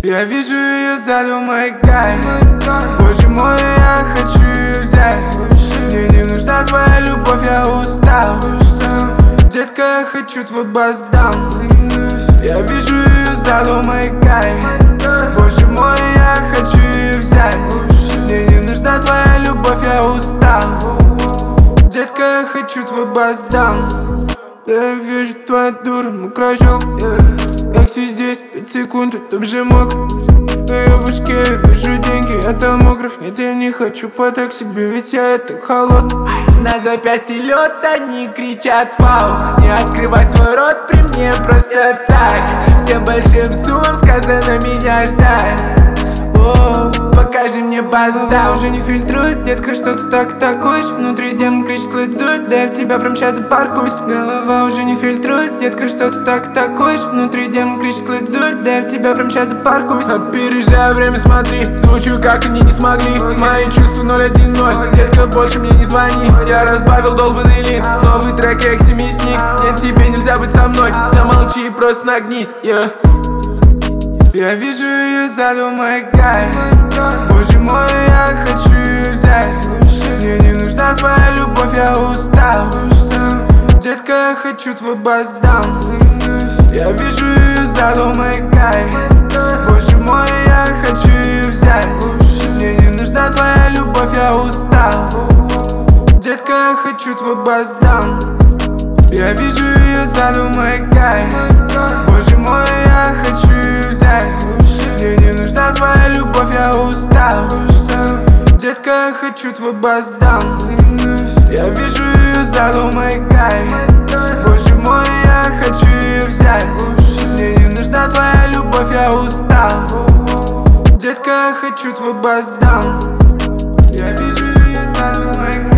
Я вижу ее сзаду, мой кайф. Боже мой, я хочу ее взять. Мне не нужна твоя любовь, я устал. Детка, я хочу твой бас-даун. Я вижу ее сзаду, мой кайф. Боже мой, я хочу ее взять. Мне не нужна твоя любовь, я устал. Детка, я хочу твой бас-даун. Я вижу твою дуру, мокрый ожог. Экси здесь, 5 секунд, тут же мокро. В ее башке я вижу деньги, я томограф. Нет, я не хочу по так себе, ведь я это холодный. На запястье лед, они кричат вау. Не открывай свой рот при мне просто так. Всем большим суммам сказано меня ждать. Покажи мне бас-даун. Уже не фильтрует, детка, что ты так атакуешь. Внутри демон кричит let's do it, да я в тебя прям сейчас запаркуюсь. Голова уже не фильтрует, детка, что ты так атакуешь. Внутри демон кричит let's do it, да я в тебя прям сейчас запаркуюсь. Опережая время, смотри, звучу как они не смогли. Мои чувства 010, детка, больше мне не звони. Я разбавил долбанный лин, новый трек Экси мясник. Нет, тебе нельзя быть со мной, замолчи и просто нагнись, Я вижу ее сзаду, мой кайф. Боже мой, я хочу ее взять. Мне не нужна твоя любовь, я устал. Детка, я хочу твой бас-даун. Я вижу ее сзаду, мой кайф. Боже мой, я хочу ее взять. Мне не нужна твоя любовь, я устал. Детка, я хочу твой бас-даун. Я вижу ее сзаду, мой кайф. Боже мой, я хочу ее взять. Мне не нужна твоя любовь, я устал. Детка, я хочу твой бас-даун. Я вижу ее сзаду, мой кайф. Боже мой, я хочу ее взять. Мне не нужна твоя любовь, я устал. Детка, я хочу твой бас-даун. Я вижу ее сзаду, мой кайф.